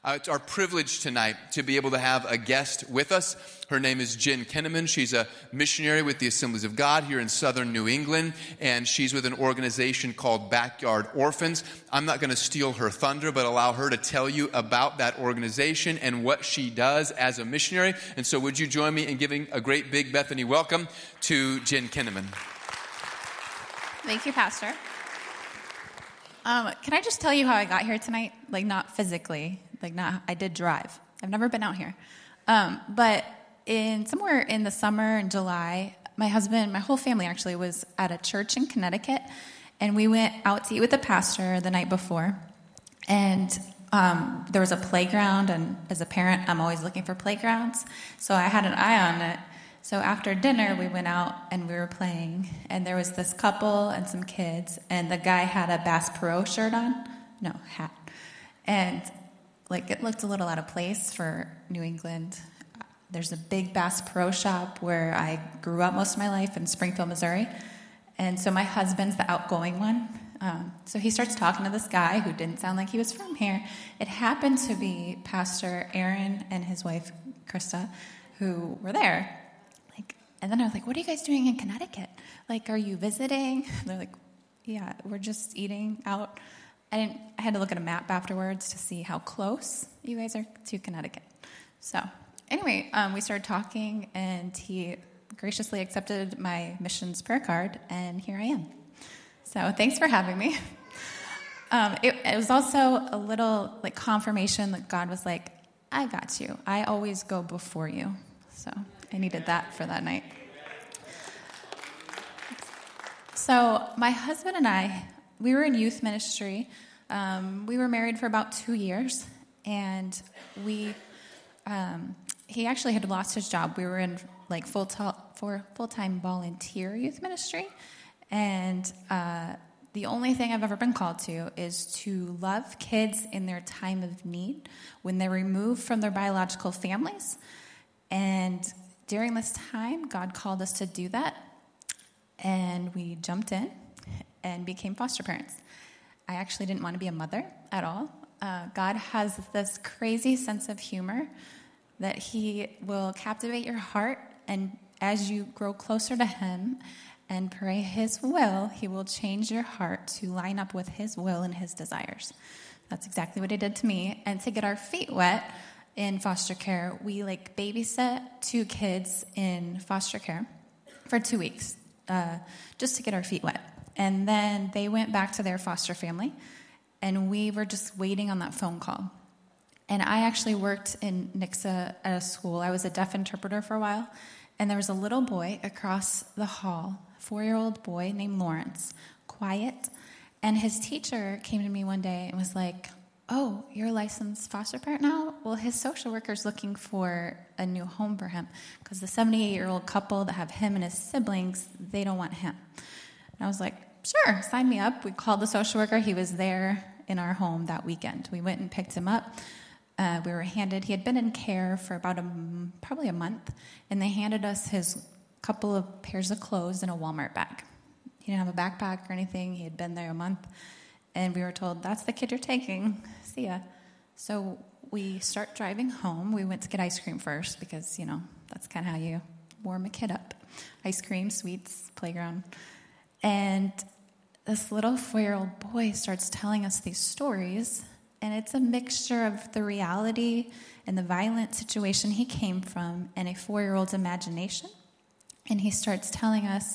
It's our privilege tonight to be able to have a guest with us. Her name is Jen Kinnaman. She's a missionary with the Assemblies of God here in southern New England, and she's with an organization called Backyard Orphans. I'm not going to steal her thunder, but allow her to tell you about that organization and what she does as a missionary. And so would you join me in giving a great big Bethany welcome to Jen Kinnaman. Thank you, Pastor. Can I just tell you how I got here tonight? Like, not physically. I did drive. I've never been out here. But somewhere in the summer in July, my husband, my whole family actually was at a church in Connecticut, and we went out to eat with the pastor the night before. And there was a playground, and as a parent, I'm always looking for playgrounds. So I had an eye on it. So after dinner, we went out and we were playing, and there was this couple and some kids, and the guy had a Bass Pro shirt on. No, hat. And it looked a little out of place for New England. There's a big Bass Pro Shop where I grew up most of my life in Springfield, Missouri. And so my husband's the outgoing one. So he starts talking to this guy who didn't sound like he was from here. It happened to be Pastor Aaron and his wife, Krista, who were there. And then I was like, what are you guys doing in Connecticut? Are you visiting? And they're like, yeah, we're just eating out. I had to look at a map afterwards to see how close you guys are to Connecticut. So anyway, we started talking, and he graciously accepted my missions prayer card, and here I am. So thanks for having me. It was also a little confirmation that God was like, I got you. I always go before you. So I needed that for that night. So my husband and I, we were in youth ministry. We were married for about 2 years, and he actually had lost his job. We were in full-time volunteer youth ministry, and the only thing I've ever been called to is to love kids in their time of need when they're removed from their biological families. And during this time, God called us to do that, and we jumped in and became foster parents. I actually didn't want to be a mother at all. God has this crazy sense of humor that he will captivate your heart, and as you grow closer to him and pray his will, he will change your heart to line up with his will and his desires. That's exactly what he did to me. And to get our feet wet in foster care, we babysit 2 kids in foster care for 2 weeks, just to get our feet wet. And then they went back to their foster family, and we were just waiting on that phone call. And I actually worked in Nixa at a school. I was a deaf interpreter for a while, and there was a little boy across the hall, 4-year-old boy named Lawrence, quiet. And his teacher came to me one day and was like, oh, you're a licensed foster parent now? Well, his social worker's looking for a new home for him because the 78-year-old couple that have him and his siblings, they don't want him. And I was like, sure, sign me up. We called the social worker. He was there in our home that weekend. We went and picked him up. He had been in care for about probably a month, and they handed us his couple of pairs of clothes in a Walmart bag. He didn't have a backpack or anything. He had been there a month. And we were told, that's the kid you're taking. See ya. So we start driving home. We went to get ice cream first because, that's kind of how you warm a kid up. Ice cream, sweets, playground. And this little 4-year-old boy starts telling us these stories, and it's a mixture of the reality and the violent situation he came from and a 4-year-old's imagination. And he starts telling us,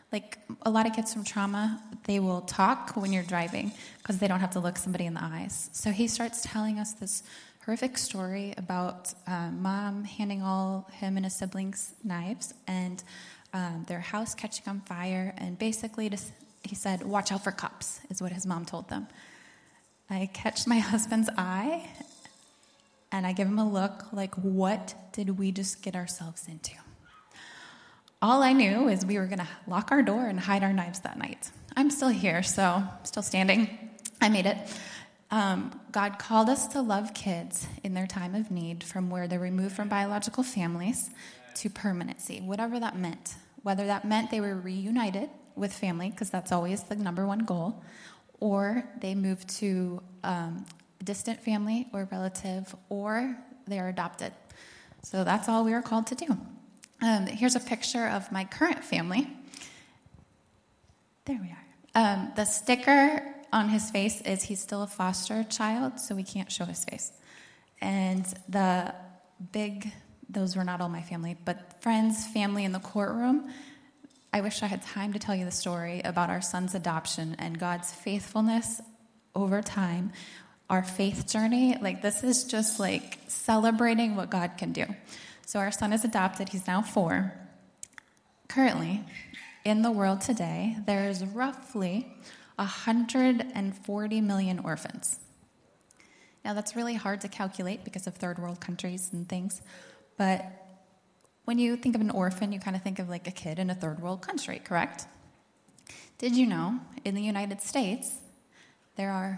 a lot of kids from trauma, they will talk when you're driving because they don't have to look somebody in the eyes. So he starts telling us this horrific story about mom handing him and his siblings knives and their house catching on fire. And basically, he said, watch out for cops, is what his mom told them. I catch my husband's eye, and I give him a look what did we just get ourselves into? All I knew is we were going to lock our door and hide our knives that night. I'm still here, so still standing. I made it. God called us to love kids in their time of need from where they're removed from biological families to permanency, whatever that meant. Whether that meant they were reunited with family, because that's always the number one goal, or they moved to a distant family or relative, or they are adopted. So that's all we are called to do. Here's a picture of my current family. There we are. The sticker on his face is he's still a foster child, so we can't show his face. And those were not all my family, but friends, family in the courtroom. I wish I had time to tell you the story about our son's adoption and God's faithfulness over time, our faith journey. Like, this is just like celebrating what God can do. So our son is adopted. He's now 4. Currently, in the world today, there is roughly 140 million orphans. Now, that's really hard to calculate because of third world countries and things, but when you think of an orphan, you kind of think of like a kid in a third world country, correct? Did you know in the United States, there are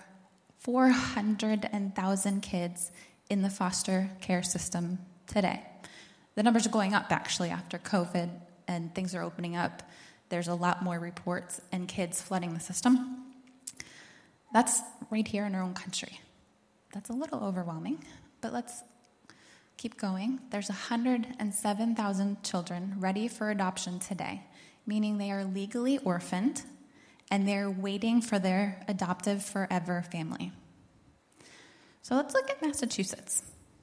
400,000 kids in the foster care system today? The numbers are going up, actually, after COVID and things are opening up. There's a lot more reports and kids flooding the system. That's right here in our own country. That's a little overwhelming, but let's keep going. There's 107,000 children ready for adoption today, meaning they are legally orphaned and they're waiting for their adoptive forever family. So let's look at Massachusetts.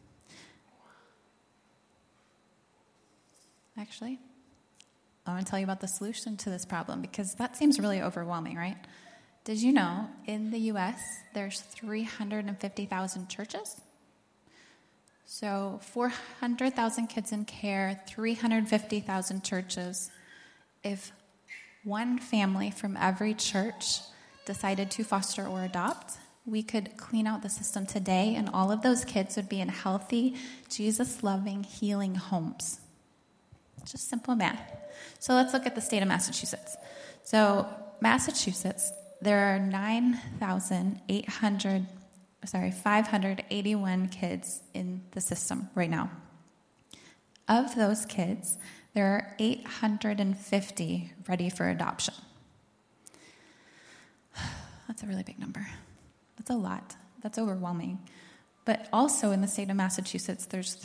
Actually, I want to tell you about the solution to this problem because that seems really overwhelming, right? Did you know in the U.S. there's 350,000 churches? So 400,000 kids in care, 350,000 churches. If one family from every church decided to foster or adopt, we could clean out the system today, and all of those kids would be in healthy, Jesus-loving, healing homes. Just simple math. So let's look at the state of Massachusetts. So Massachusetts, there are 581 kids in the system right now. Of those kids, there are 850 ready for adoption. That's a really big number. That's a lot. That's overwhelming. But also in the state of Massachusetts, there's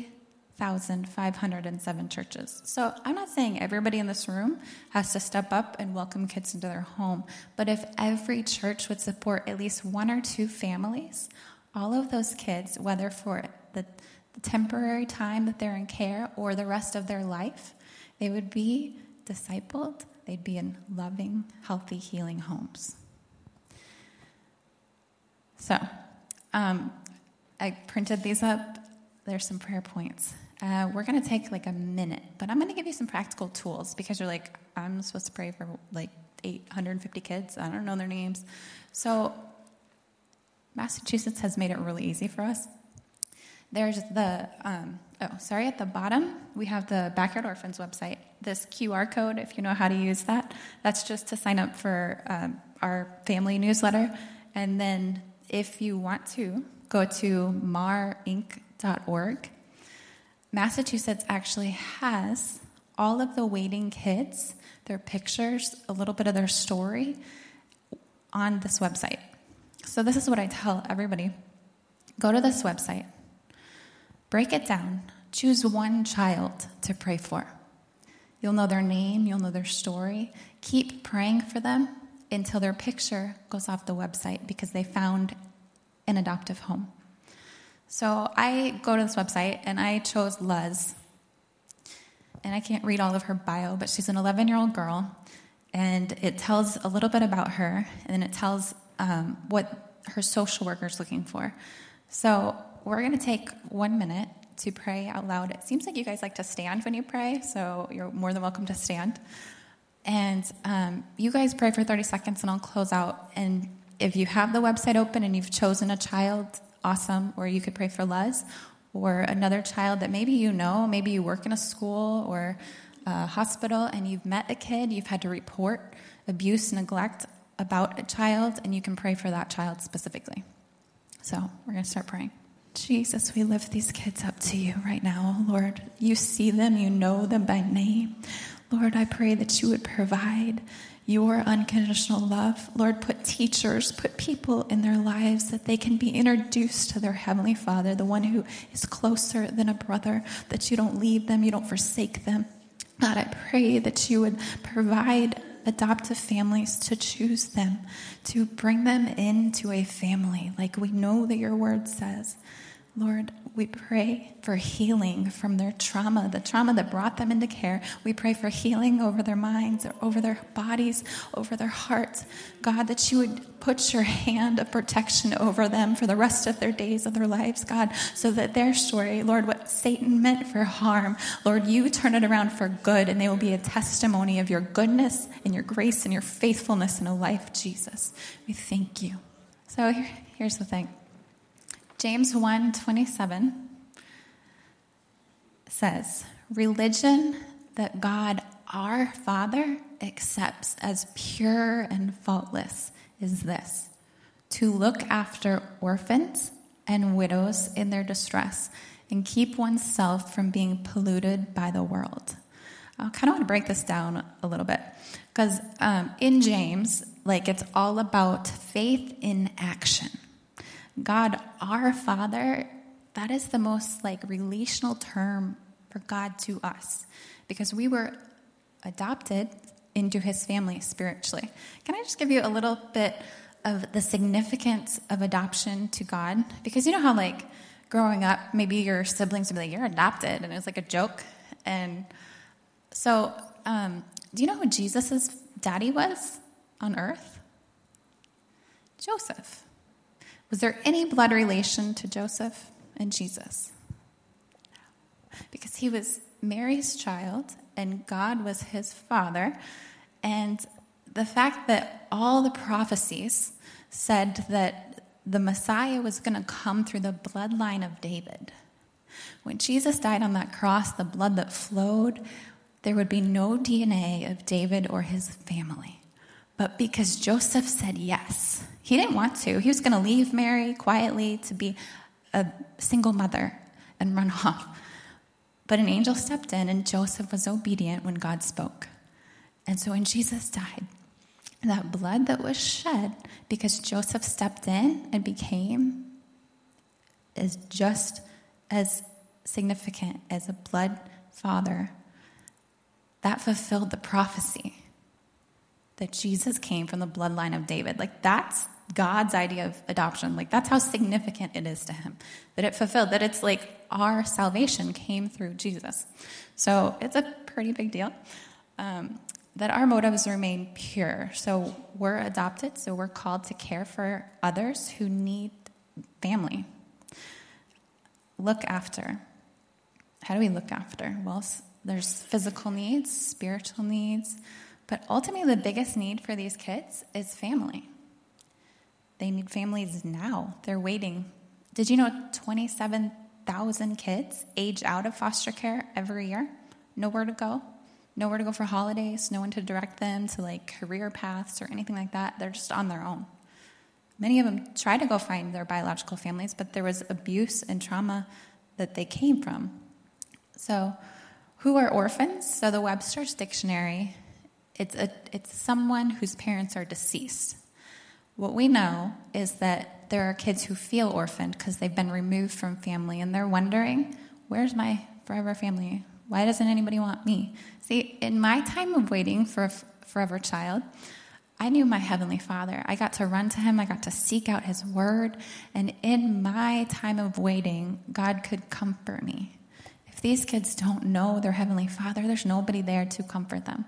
3,507 churches. So I'm not saying everybody in this room has to step up and welcome kids into their home, but if every church would support at least 1 or 2 families, all of those kids, whether for the temporary time that they're in care or the rest of their life, they would be discipled. They'd be in loving, healthy, healing homes. So I printed these up. There's some prayer points. We're going to take like a minute, but I'm going to give you some practical tools because you're like, I'm supposed to pray for like 850 kids. I don't know their names. So Massachusetts has made it really easy for us. There's the, at the bottom, we have the Backyard Orphans website. This QR code, if you know how to use that, that's just to sign up for our family newsletter. And then if you want to, go to marinc.org. Massachusetts actually has all of the waiting kids, their pictures, a little bit of their story on this website. So this is what I tell everybody. Go to this website, break it down, choose one child to pray for. You'll know their name, you'll know their story. Keep praying for them until their picture goes off the website because they found an adoptive home. So I go to this website, and I chose Luz. And I can't read all of her bio, but she's an 11-year-old girl, and it tells a little bit about her, and then it tells what her social worker is looking for. So we're going to take 1 minute to pray out loud. It seems like you guys like to stand when you pray, so you're more than welcome to stand. And you guys pray for 30 seconds, and I'll close out. And if you have the website open and you've chosen a child, awesome, or you could pray for Luz, or another child that maybe you know, maybe you work in a school or a hospital and you've met a kid, you've had to report abuse, neglect about a child, and you can pray for that child specifically. So we're going to start praying. Jesus, we lift these kids up to you right now, Lord. You see them, you know them by name. Lord, I pray that you would provide your unconditional love. Lord, put teachers, put people in their lives that they can be introduced to their Heavenly Father, the one who is closer than a brother, that you don't leave them, you don't forsake them. God, I pray that you would provide adoptive families to choose them, to bring them into a family like we know that your word says. Lord, we pray for healing from their trauma, the trauma that brought them into care. We pray for healing over their minds, over their bodies, over their hearts. God, that you would put your hand of protection over them for the rest of their days of their lives, God, so that their story, Lord, what Satan meant for harm, Lord, you turn it around for good, and they will be a testimony of your goodness and your grace and your faithfulness in a life, Jesus. We thank you. So here's the thing. James 1:27 says, religion that God our Father accepts as pure and faultless is this: to look after orphans and widows in their distress and keep oneself from being polluted by the world. I kind of want to break this down a little bit because in James, it's all about faith in action. God, our Father, that is the most relational term for God to us because we were adopted into his family spiritually. Can I just give you a little bit of the significance of adoption to God? Because you know how growing up, maybe your siblings would be like, you're adopted, and it was a joke. And so do you know who Jesus' daddy was on earth? Joseph. Was there any blood relation to Joseph and Jesus? No. Because he was Mary's child, and God was his father. And the fact that all the prophecies said that the Messiah was going to come through the bloodline of David. When Jesus died on that cross, the blood that flowed, there would be no DNA of David or his family. But because Joseph said yes, he didn't want to. He was going to leave Mary quietly to be a single mother and run off. But an angel stepped in, and Joseph was obedient when God spoke. And so when Jesus died, that blood that was shed because Joseph stepped in and became is just as significant as a blood father. That fulfilled the prophecy that Jesus came from the bloodline of David. That's God's idea of adoption. That's how significant it is to him. That it fulfilled, that it's our salvation came through Jesus. So it's a pretty big deal. That our motives remain pure. So we're adopted, so we're called to care for others who need family. Look after. How do we look after? Well, there's physical needs, spiritual needs, but ultimately the biggest need for these kids is family. They need families now. They're waiting. Did you know 27,000 kids age out of foster care every year? Nowhere to go. Nowhere to go for holidays. No one to direct them to career paths or anything like that. They're just on their own. Many of them try to go find their biological families, but there was abuse and trauma that they came from. So who are orphans? So the Webster's Dictionary, it's someone whose parents are deceased. What we know is that there are kids who feel orphaned because they've been removed from family, and they're wondering, where's my forever family? Why doesn't anybody want me? See, in my time of waiting for a forever child, I knew my Heavenly Father. I got to run to him. I got to seek out his word. And in my time of waiting, God could comfort me. If these kids don't know their Heavenly Father, there's nobody there to comfort them.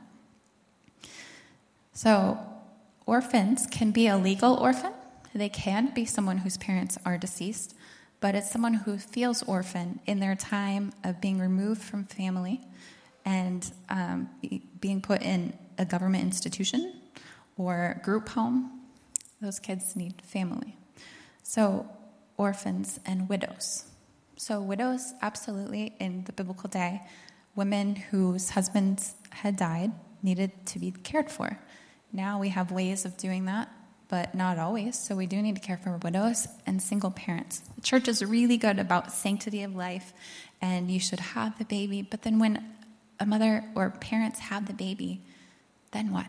So orphans can be a legal orphan. They can be someone whose parents are deceased, but it's someone who feels orphan in their time of being removed from family and being put in a government institution or group home. Those kids need family. So orphans and widows. So widows, absolutely, in the biblical day, women whose husbands had died needed to be cared for. Now we have ways of doing that, but not always. So we do need to care for widows and single parents. The church is really good about sanctity of life, and you should have the baby. But then when a mother or parents have the baby, then what?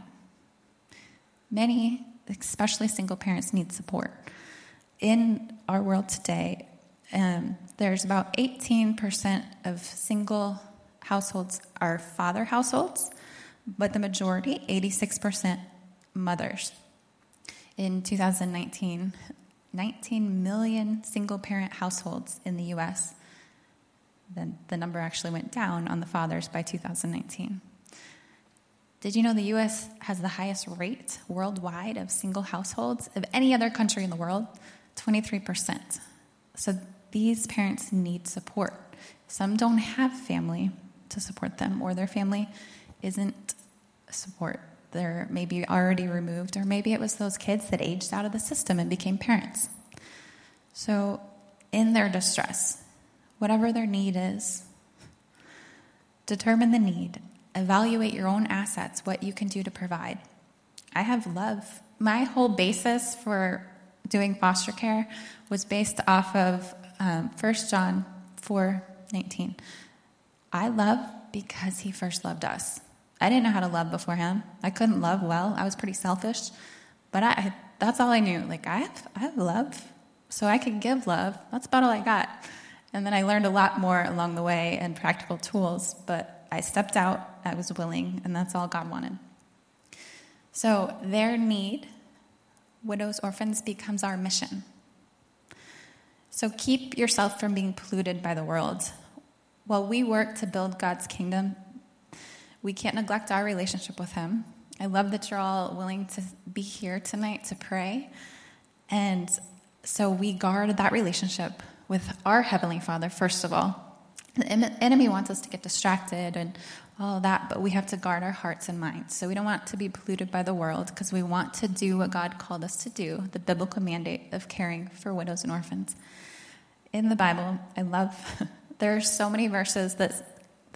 Many, especially single parents, need support. In our world today, there's about 18% of single households are father households, but the majority, 86%, mothers. In 2019, 19 million single-parent households in the U.S. Then the number actually went down on the fathers by 2019. Did you know the U.S. has the highest rate worldwide of single households of any other country in the world? 23%. So these parents need support. Some don't have family to support them, or their family isn't support. They're maybe already removed, or maybe it was those kids that aged out of the system and became parents. So in their distress, whatever their need is, determine the need. Evaluate your own assets, what you can do to provide. I have love. My whole basis for doing foster care was based off of 1 John 4:19. I love because he first loved us. I didn't know how to love before him. I couldn't love well. I was pretty selfish. But that's all I knew. Like, I have love, so I could give love. That's about all I got. And then I learned a lot more along the way and practical tools. But I stepped out. I was willing, and that's all God wanted. So their need, widows, orphans, becomes our mission. So keep yourself from being polluted by the world. While we work to build God's kingdom, we can't neglect our relationship with him. I love that you're all willing to be here tonight to pray. And so we guard that relationship with our Heavenly Father, first of all. The enemy wants us to get distracted and all that, but we have to guard our hearts and minds. So we don't want to be polluted by the world, because we want to do what God called us to do, the biblical mandate of caring for widows and orphans. In the Bible, I love, there are so many verses that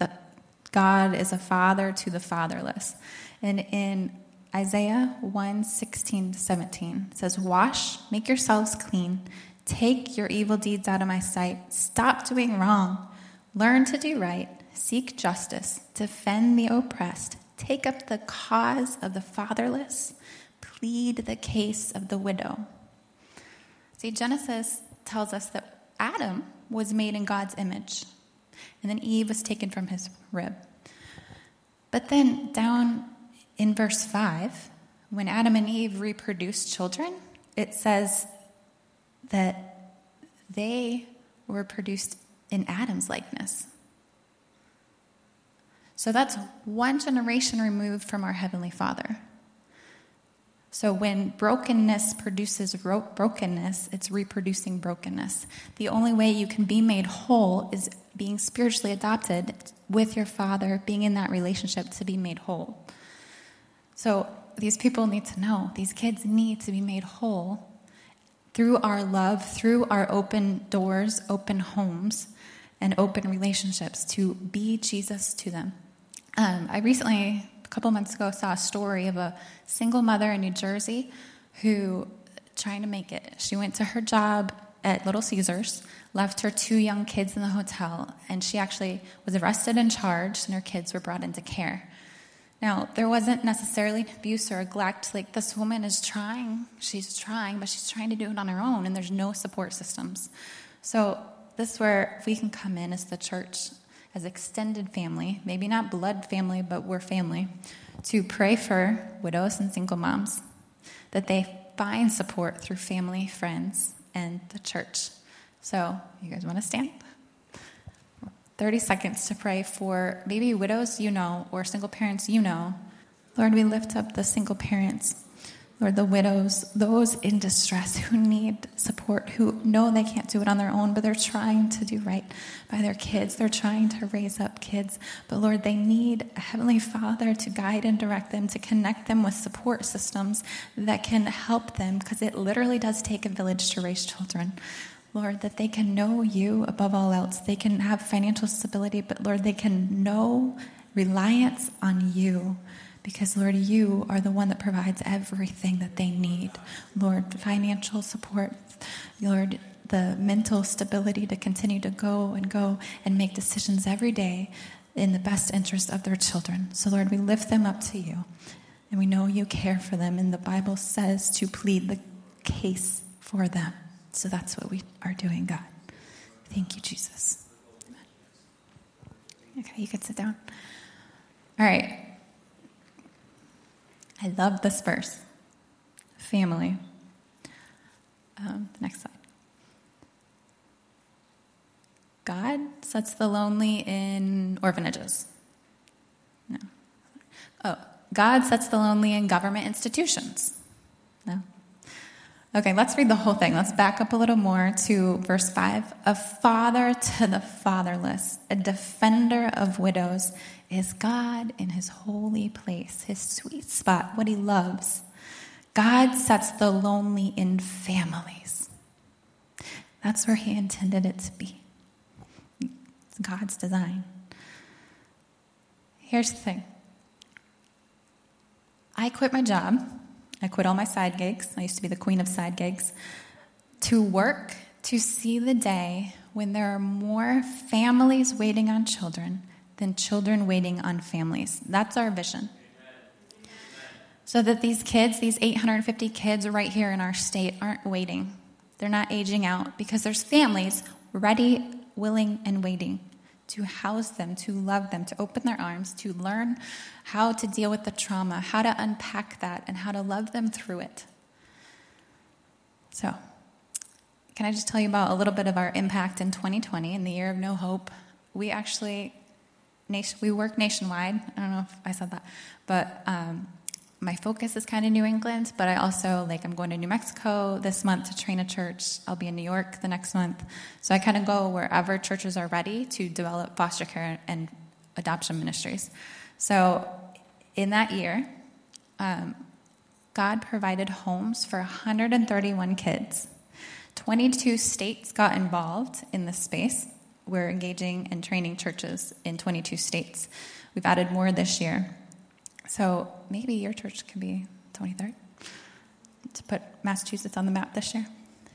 God is a father to the fatherless. And in Isaiah 1:16-17, it says, "Wash, make yourselves clean. Take your evil deeds out of my sight. Stop doing wrong. Learn to do right. Seek justice. Defend the oppressed. Take up the cause of the fatherless. Plead the case of the widow." See, Genesis tells us that Adam was made in God's image, and then Eve was taken from his rib. But then down in verse 5, when Adam and Eve reproduced children, it says that they were produced in Adam's likeness. So that's one generation removed from our Heavenly Father. So when brokenness produces brokenness, it's reproducing brokenness. The only way you can be made whole is being spiritually adopted with your Father, being in that relationship to be made whole. So these people need to know, these kids need to be made whole through our love, through our open doors, open homes, and open relationships to be Jesus to them. I recently, a couple months ago, saw a story of a single mother in New Jersey who trying to make it. She went to her job at Little Caesars, left her 2 young kids in the hotel, and she actually was arrested and charged, and her kids were brought into care. Now, there wasn't necessarily abuse or neglect. Like, this woman is trying, but she's trying to do it on her own, and there's no support systems. So this is where we can come in as the church, as extended family, maybe not blood family, but we're family, to pray for widows and single moms, that they find support through family, friends, and the church. So, you guys want to stand? 30 seconds to pray for maybe widows or single parents Lord, we lift up the single parents, Lord, the widows, those in distress who need support, who know they can't do it on their own, but they're trying to do right by their kids. They're trying to raise up kids. But Lord, they need a Heavenly Father to guide and direct them, to connect them with support systems that can help them, because it literally does take a village to raise children. Lord, that they can know you above all else. They can have financial stability, but Lord, they can know reliance on you. Because, Lord, you are the one that provides everything that they need. Lord, financial support. Lord, the mental stability to continue to go and make decisions every day in the best interest of their children. So, Lord, we lift them up to you, and we know you care for them, and the Bible says to plead the case for them. So that's what we are doing, God. Thank you, Jesus. Amen. Okay, you can sit down. All right. I love this verse. Family. The next slide. God sets the lonely in orphanages. No. Oh, God sets the lonely in government institutions. No. Okay, let's read the whole thing. Let's back up a little more to verse 5. A father to the fatherless, a defender of widows, is God in his holy place, his sweet spot, what he loves. God sets the lonely in families. That's where he intended it to be. It's God's design. Here's the thing. I quit my job. I quit all my side gigs. I used to be the queen of side gigs. To work to see the day when there are more families waiting on children than children waiting on families. That's our vision. So that these kids, these 850 kids right here in our state, aren't waiting. They're not aging out because there's families ready, willing, and waiting to house them, to love them, to open their arms, to learn how to deal with the trauma, how to unpack that, and how to love them through it. So, can I just tell you about a little bit of our impact in 2020, in the year of no hope? We actually, we work nationwide. I don't know if I said that, but my focus is kind of New England, but I also, I'm going to New Mexico this month to train a church. I'll be in New York the next month. So I kind of go wherever churches are ready to develop foster care and adoption ministries. So in that year, God provided homes for 131 kids. 22 states got involved in this space. We're engaging and training churches in 22 states. We've added more this year. So maybe your church can be 23rd to put Massachusetts on the map this year.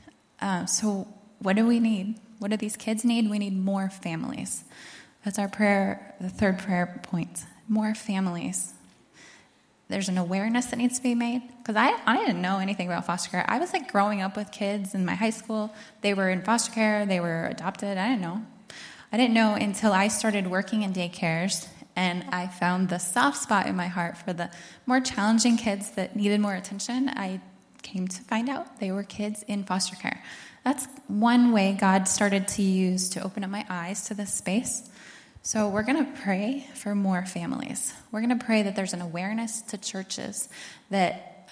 So what do we need? What do these kids need? We need more families. That's our prayer, the third prayer point. More families. There's an awareness that needs to be made. Because I didn't know anything about foster care. I was growing up with kids in my high school. They were in foster care. They were adopted. I didn't know. I didn't know until I started working in daycares. And I found the soft spot in my heart for the more challenging kids that needed more attention. I came to find out they were kids in foster care. That's one way God started to use to open up my eyes to this space. So we're going to pray for more families. We're going to pray that there's an awareness to churches that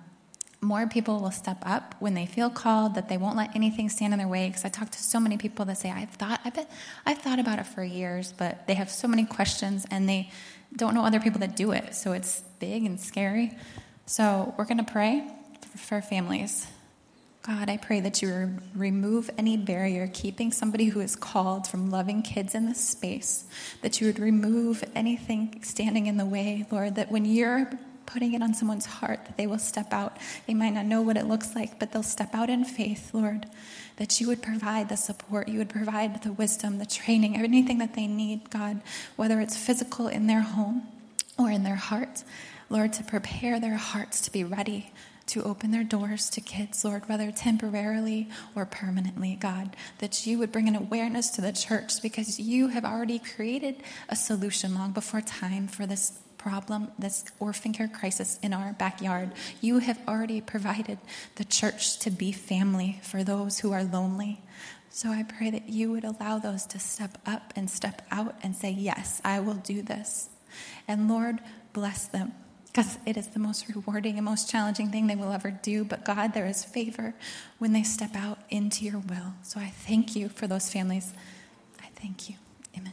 more people will step up when they feel called, that they won't let anything stand in their way. Because I talk to so many people that say, I've thought about it for years, but they have so many questions and they don't know other people that do it. So it's big and scary. So we're going to pray for families. God, I pray that you remove any barrier keeping somebody who is called from loving kids in this space, that you would remove anything standing in the way, Lord, that when you're putting it on someone's heart, that they will step out. They might not know what it looks like, but they'll step out in faith, Lord, that you would provide the support, you would provide the wisdom, the training, anything that they need, God, whether it's physical in their home or in their heart, Lord, to prepare their hearts to be ready to open their doors to kids, Lord, whether temporarily or permanently, God, that you would bring an awareness to the church because you have already created a solution long before time for this problem, this orphan care crisis in our backyard. You have already provided the church to be family for those who are lonely. So I pray that you would allow those to step up and step out and say, yes, I will do this. And Lord, bless them. Because it is the most rewarding and most challenging thing they will ever do. But God, there is favor when they step out into your will. So I thank you for those families. I thank you. Amen.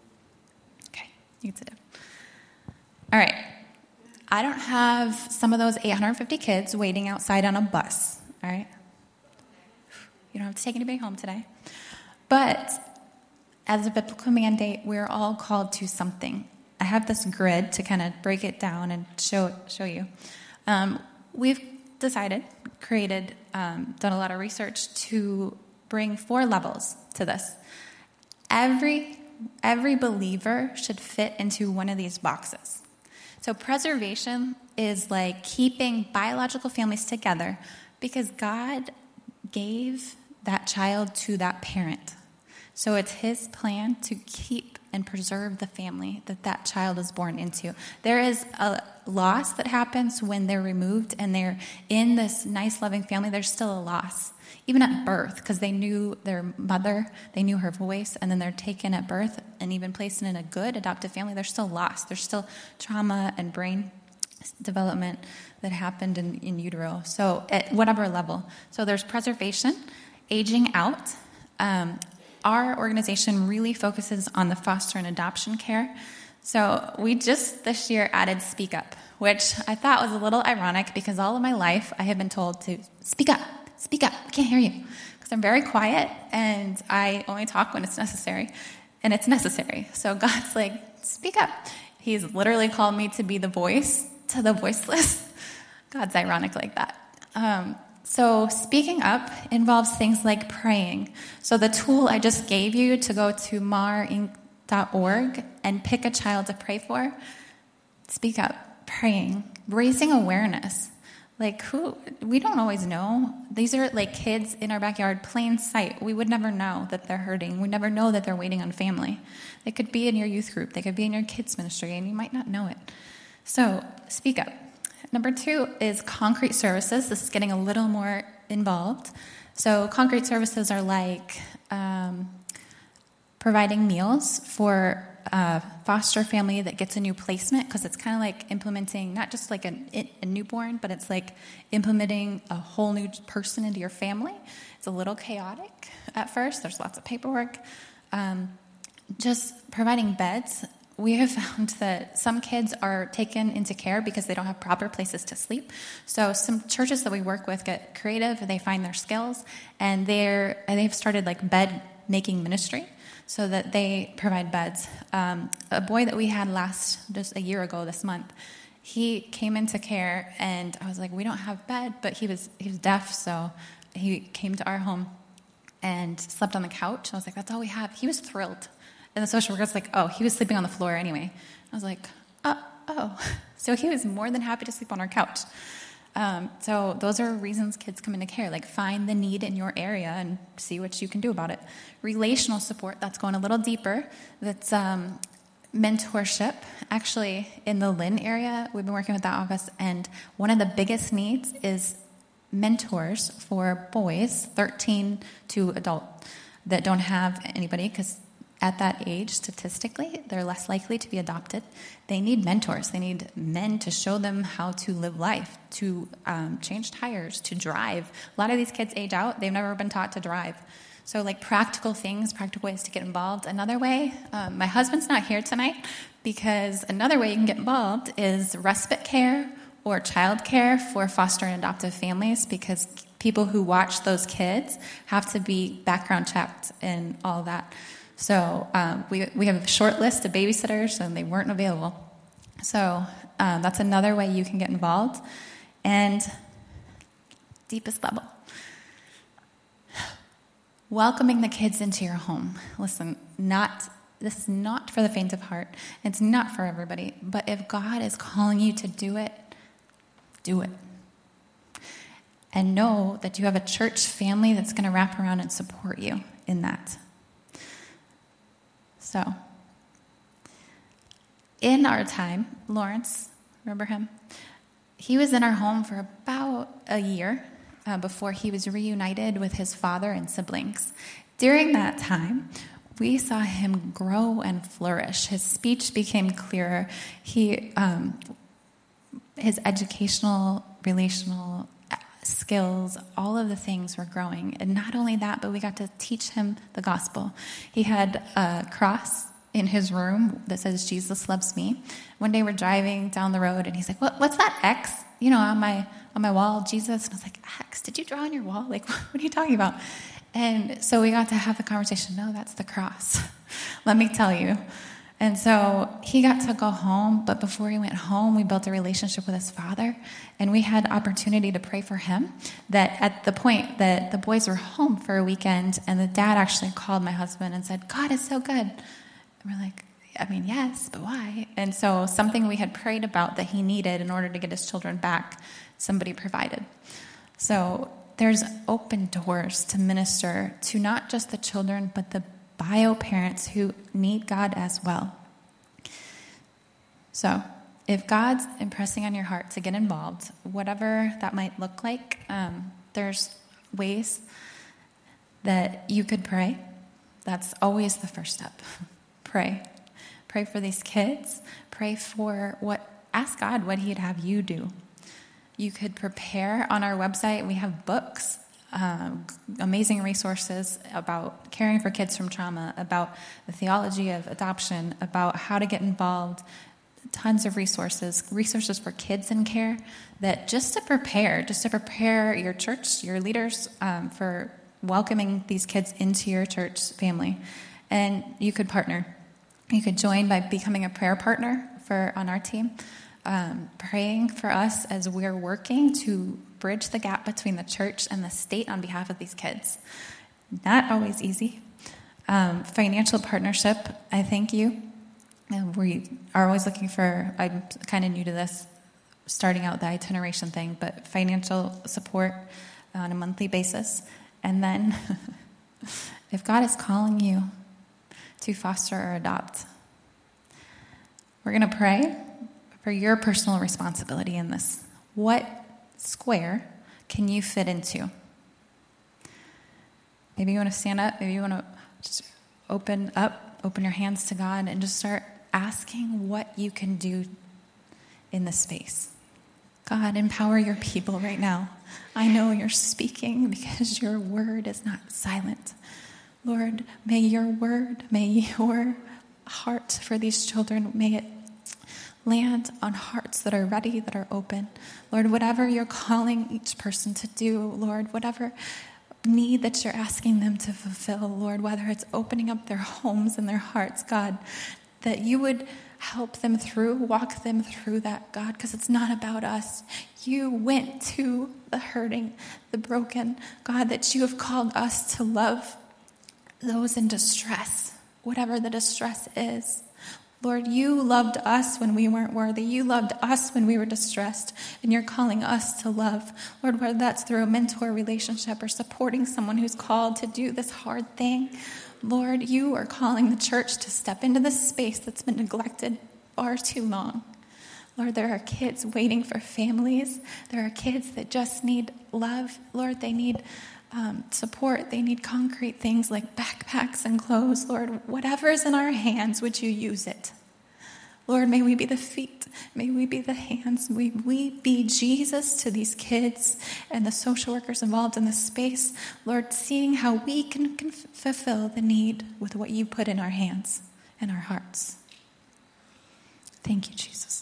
Okay, you can sit down. All right. I don't have some of those 850 kids waiting outside on a bus. All right. You don't have to take anybody home today. But as a biblical mandate, we're all called to something. I have this grid to kind of break it down and show you. We've created, done a lot of research to bring 4 levels to this. Every every believer should fit into one of these boxes. So preservation is like keeping biological families together because God gave that child to that parent. So it's his plan to keep and preserve the family that child is born into. There is a loss that happens when they're removed and they're in this nice, loving family. There's still a loss, even at birth, because they knew their mother, they knew her voice, and then they're taken at birth and even placed in a good adoptive family. There's still loss. There's still trauma and brain development that happened in utero. So at whatever level. So there's preservation, aging out. Our organization really focuses on the foster and adoption care. So we just this year added Speak Up, which I thought was a little ironic because all of my life I have been told to speak up, I can't hear you. Because I'm very quiet and I only talk when it's necessary. And it's necessary. So God's like, speak up. He's literally called me to be the voice to the voiceless. God's ironic like that. So speaking up involves things like praying. So the tool I just gave you to go to marinc.org and pick a child to pray for, speak up, praying, raising awareness. Like we don't always know. These are like kids in our backyard, plain sight. We would never know that they're hurting. We never know that they're waiting on family. They could be in your youth group. They could be in your kids ministry, and you might not know it. So speak up. Number 2 is concrete services. This is getting a little more involved. So concrete services are like providing meals for a foster family that gets a new placement, because it's kind of like implementing not just like a newborn, but it's like implementing a whole new person into your family. It's a little chaotic at first. There's lots of paperwork. Just providing beds. We have found that some kids are taken into care because they don't have proper places to sleep. So some churches that we work with get creative. They find their skills, and they've started like bed making ministry so that they provide beds. A boy that we had just a year ago this month, he came into care, and I was like, we don't have bed, but he was deaf, so he came to our home and slept on the couch. I was like, that's all we have. He was thrilled. And the social worker was like, oh, he was sleeping on the floor anyway. I was like, oh. So he was more than happy to sleep on our couch. So those are reasons kids come into care. Like, find the need in your area and see what you can do about it. Relational support, that's going a little deeper. That's mentorship. Actually, in the Lynn area, we've been working with that office, and one of the biggest needs is mentors for boys 13 to adult that don't have anybody, because at that age, statistically, they're less likely to be adopted. They need mentors. They need men to show them how to live life, to change tires, to drive. A lot of these kids age out. They've never been taught to drive. So like practical things, practical ways to get involved. Another way, my husband's not here tonight, because another way you can get involved is respite care or child care for foster and adoptive families, because people who watch those kids have to be background checked and all that. So we have a short list of babysitters, and they weren't available. So that's another way you can get involved. And deepest level, welcoming the kids into your home. Listen, this is not for the faint of heart. It's not for everybody. But if God is calling you to do it, do it. And know that you have a church family that's going to wrap around and support you in that. So, in our time, Lawrence, remember him? He was in our home for about a year before he was reunited with his father and siblings. During that time, we saw him grow and flourish. His speech became clearer. His educational, relational skills, all of the things were growing. And not only that, but we got to teach him the gospel. He had a cross in his room that says, Jesus loves me. One day we're driving down the road, and he's like, what's that X, on my wall, Jesus? And I was like, X, did you draw on your wall? Like, what are you talking about? And so we got to have the conversation. No, that's the cross. Let me tell you. And so he got to go home, but before he went home, we built a relationship with his father, and we had opportunity to pray for him. That at the point that the boys were home for a weekend, and the dad actually called my husband and said, God is so good. we're like, I mean, yes, but why? And so something we had prayed about that he needed in order to get his children back, somebody provided. So there's open doors to minister to not just the children, but the bio parents who need God as well. So if God's impressing on your heart to get involved, whatever that might look like, there's ways that you could pray. That's always the first step. Pray. Pray for these kids. Pray for ask God what he'd have you do. You could prepare on our website. We have books, amazing resources about caring for kids from trauma, about the theology of adoption, about how to get involved, tons of resources for kids in care, that just to prepare your church, your leaders for welcoming these kids into your church family. And you could partner. You could join by becoming a prayer partner on our team, praying for us as we're working to bridge the gap between the church and the state on behalf of these kids. Not always easy. Financial partnership, I thank you. And we are always looking for, I'm kind of new to this, starting out the itineration thing, but financial support on a monthly basis. And then if God is calling you to foster or adopt, we're going to pray for your personal responsibility in this. What square can you fit into? Maybe you want to stand up. Maybe you want to just open your hands to God and just start asking what you can do in this space. God, empower your people right now. I know you're speaking because your word is not silent. Lord, may your word, may your heart for these children, may it land on hearts that are ready, that are open. Lord, whatever you're calling each person to do, Lord, whatever need that you're asking them to fulfill, Lord, whether it's opening up their homes and their hearts, God, that you would help them through, walk them through that, God, because it's not about us. You went to the hurting, the broken, God, that you have called us to love those in distress, whatever the distress is. Lord, you loved us when we weren't worthy. You loved us when we were distressed, and you're calling us to love. Lord, whether that's through a mentor relationship or supporting someone who's called to do this hard thing, Lord, you are calling the church to step into this space that's been neglected far too long. Lord, there are kids waiting for families. There are kids that just need love. Lord, they need support. They need concrete things like backpacks and clothes. Lord, whatever is in our hands, would you use it? Lord, may we be the feet. May we be the hands. May we be Jesus to these kids and the social workers involved in this space. Lord, seeing how we can fulfill the need with what you put in our hands and our hearts. Thank you, Jesus.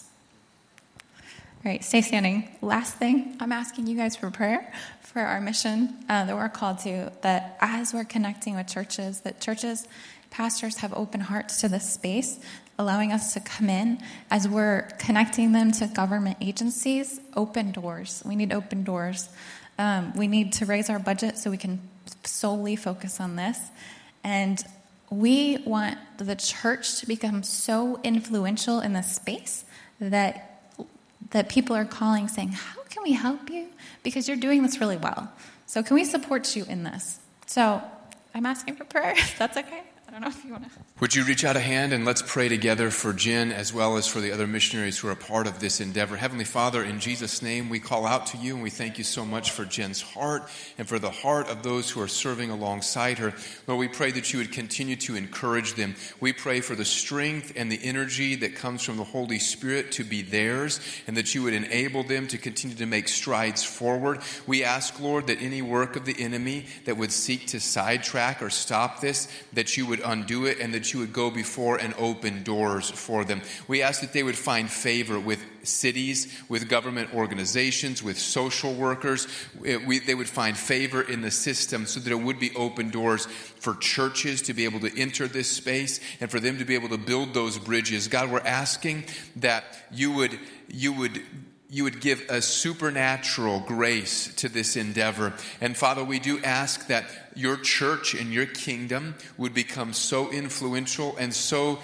All right, stay standing. Last thing, I'm asking you guys for prayer for our mission that we're called to, that as we're connecting with churches, that churches, pastors have open hearts to this space, allowing us to come in as we're connecting them to government agencies. Open doors. We need open doors. We need to raise our budget so we can solely focus on this. And we want the church to become so influential in this space that people are calling saying, how can we help you? Because you're doing this really well. So can we support you in this? So I'm asking for prayer. That's okay. I don't know if you want to. Would you reach out a hand and let's pray together for Jen as well as for the other missionaries who are a part of this endeavor. Heavenly Father, in Jesus' name, we call out to you and we thank you so much for Jen's heart and for the heart of those who are serving alongside her. Lord, we pray that you would continue to encourage them. We pray for the strength and the energy that comes from the Holy Spirit to be theirs and that you would enable them to continue to make strides forward. We ask, Lord, that any work of the enemy that would seek to sidetrack or stop this, that you would undo it and that you would go before and open doors for them. We ask that they would find favor with cities, with government organizations, with social workers. They would find favor in the system so that it would be open doors for churches to be able to enter this space and for them to be able to build those bridges. God, we're asking that you would you would give a supernatural grace to this endeavor. And Father, we do ask that your church and your kingdom would become so influential and so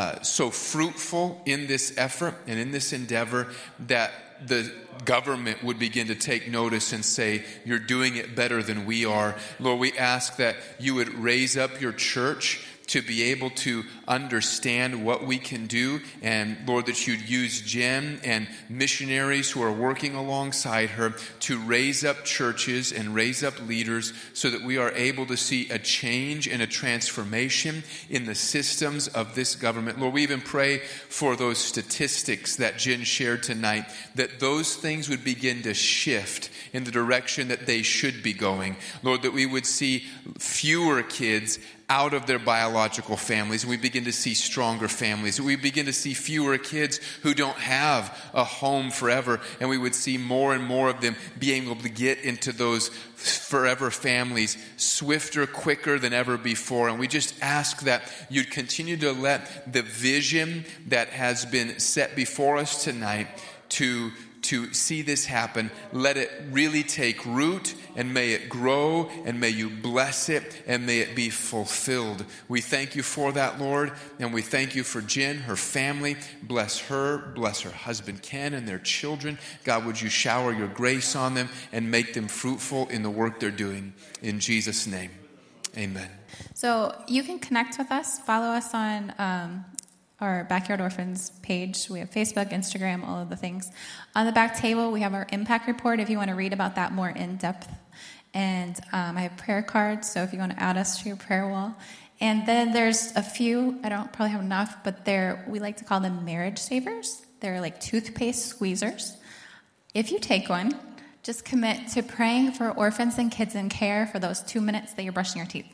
fruitful in this effort and in this endeavor that the government would begin to take notice and say, you're doing it better than we are. Lord, we ask that you would raise up your church to be able to understand what we can do. And Lord, that you'd use Jen and missionaries who are working alongside her to raise up churches and raise up leaders so that we are able to see a change and a transformation in the systems of this government. Lord, we even pray for those statistics that Jen shared tonight, that those things would begin to shift in the direction that they should be going. Lord, that we would see fewer kids out of their biological families, and we begin to see stronger families. We begin to see fewer kids who don't have a home forever, and we would see more and more of them being able to get into those forever families swifter, quicker than ever before. And we just ask that you'd continue to let the vision that has been set before us tonight to see this happen, let it really take root, and may it grow, and may you bless it, and may it be fulfilled. We thank you for that, Lord, and we thank you for Jen, her family. Bless her husband Ken, and their children. God, would you shower your grace on them and make them fruitful in the work they're doing. In Jesus' name, amen. So you can connect with us, follow us on our Backyard Orphans page. We have Facebook, Instagram, all of the things. On the back table, we have our impact report if you want to read about that more in depth. And I have prayer cards, so if you want to add us to your prayer wall. And then there's a few, I don't probably have enough, but we like to call them marriage savers. They're like toothpaste squeezers. If you take one, just commit to praying for orphans and kids in care for those 2 minutes that you're brushing your teeth.